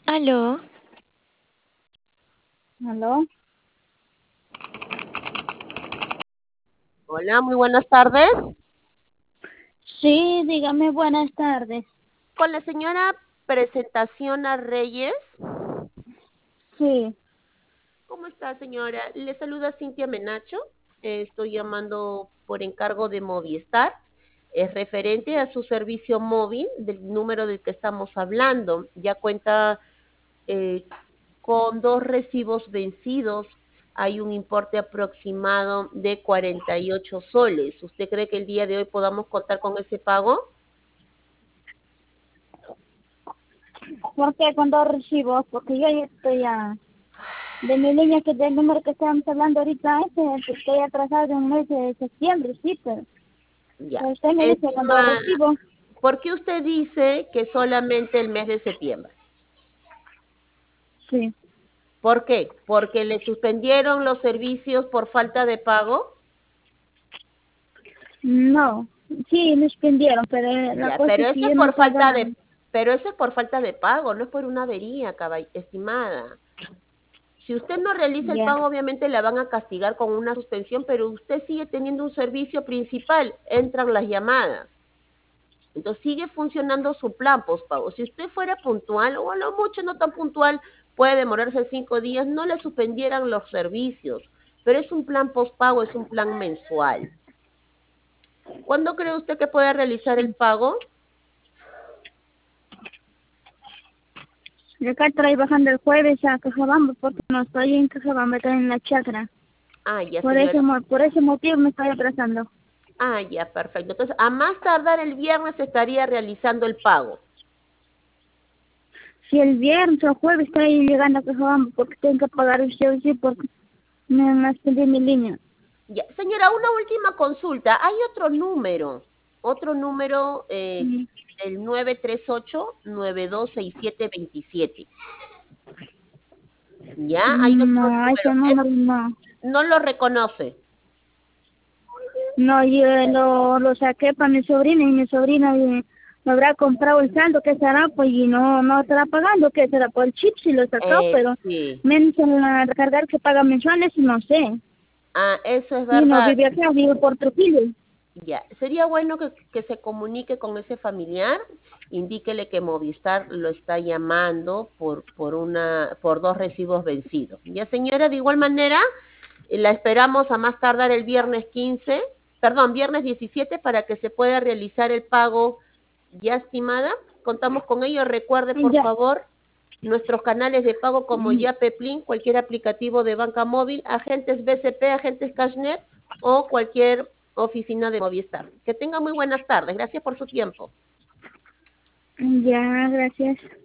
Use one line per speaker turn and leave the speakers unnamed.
Aló,
¿Aló?
Hola, muy buenas tardes.
Sí, dígame, buenas tardes.
Con la señora Presentación a Reyes.
Sí,
¿Cómo está, señora? Le saluda Cintia Menacho. Estoy llamando por encargo de Movistar. Es referente a su servicio móvil del número del que estamos hablando. Ya cuenta eh, con dos recibos vencidos. Hay un importe aproximado de 48 soles. ¿Usted cree que el día de hoy podamos contar con ese pago?
¿por qué con dos recibos? Porque yo ya estoy de mi línea que del número que estamos hablando ahorita, estoy atrasada de un mes de septiembre, sí,
Ya.
pero usted me dice con dos
Estimada,
recibos.
¿por qué usted dice que solamente el mes de septiembre?
Sí,
¿Por qué? ¿Porque le suspendieron los servicios por falta de pago?
no, sí, me suspendieron, pero la
Ya,
cosa
pero
es que
eso es
yo no
por
estoy
falta
pagando.
de, pero eso es por falta de pago, no es por una avería, estimada. Si usted no realiza el
Ya,
pago, obviamente la van a castigar con una suspensión, pero usted sigue teniendo un servicio principal, entran las llamadas. Entonces sigue funcionando su plan postpago. Si usted fuera puntual, o a lo mucho no tan puntual, puede demorarse 5 días, no le suspendieran los servicios. Pero es un plan postpago, es un plan mensual. ¿Cuándo cree usted que puede realizar el pago?
yo acá estoy bajando el jueves a Cajabamba porque no estoy en Cajabamba, estoy en la chacra.
Ah, ya, señora.
Por ese motivo me estoy atrasando.
Ah, ya, perfecto. Entonces, a más tardar el viernes estaría realizando el pago.
Si el viernes o jueves estoy llegando a Cajabamba porque tengo que pagar el servicio porque me extendí mi línea.
Ya, señora, una última consulta. Hay otro número
Mm,
el 938-926727. Ya, hay otro
No,
número.
ese número no.
No lo reconoce.
No, yo lo saqué para mi sobrina y mi sobrina me habrá comprado el saldo, ¿qué será? Pues y no estará pagando, ¿qué será? Por el chip si lo sacó, pero
Sí.
menos en la recargar que paga mensuales, no sé.
Ah, eso es
Y no
verdad.
vive acá, vive por Trujillo.
Ya, sería bueno que se comunique con ese familiar, indíquele que Movistar lo está llamando por dos recibos vencidos. Ya, señora, de igual manera, la esperamos a más tardar el viernes 15, perdón, viernes 17 para que se pueda realizar el pago ya estimada. Contamos con ello. Recuerde, por
Ya,
favor, nuestros canales de pago como
mm,
Yapeplin, cualquier aplicativo de banca móvil, agentes BCP, agentes Cashnet o cualquier oficina de Movistar. Que tenga muy buenas tardes. Gracias por su tiempo.
ya, gracias.